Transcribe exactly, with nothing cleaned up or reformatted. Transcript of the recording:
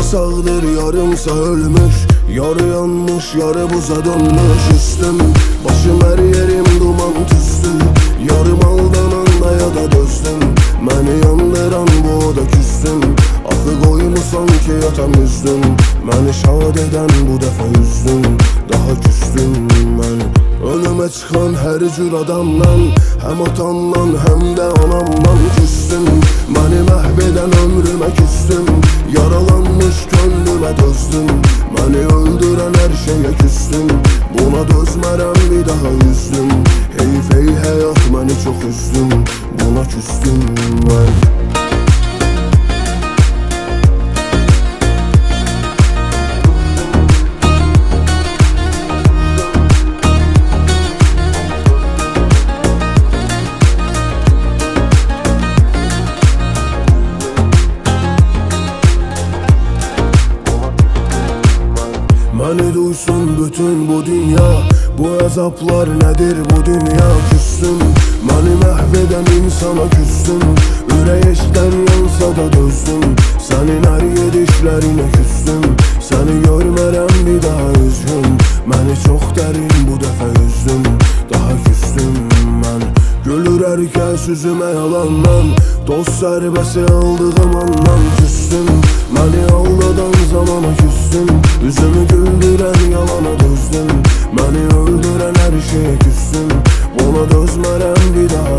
sağdır, yarımsa ölmüş. Yarı yanmış, yarı buza dönmüş üstüm. Başım her yerim duman tüstü. Yarım aldananda ya da dözdüm. Məni yandıran bu da küstüm. Axı qoymusan ki yatam üzdüm. Məni şad eden bu dəfə üzdüm. Daha küstüm mən. Önümə çıxan hər cür adamdan, həm atamdan, həm də anamdan küstüm. Məni məhv edən ömrümə küstüm. Yaralanmış könlümə dözdüm. Məni öldürən hər şeyə küstüm. Buna dözmərəm, bir daha üzdüm. Heyf ey həyat, məni çox üzdüm. Buna küstüm mən. Məni duysun bütün bu dünya. Bu əzablar nədir bu dünya? Küstüm, məni məhv edən insana küstüm. Ürək eşdən yansa da dözdüm. Sənin hər gedişlərinə küstüm. Səni görmərəm, bir daha üzgün. Məni çox dərin bu dəfə üzdüm. Daha küstüm mən. Gülür hər kəs üzümə yalandan. Dost sərbəsi aldığım andan küstüm. Məni aldadan zamana küstüm. Üzümü güldürən yalana dözdüm. Məni öldürən hər şeyə küstüm. Ona dözmərəm, bir daha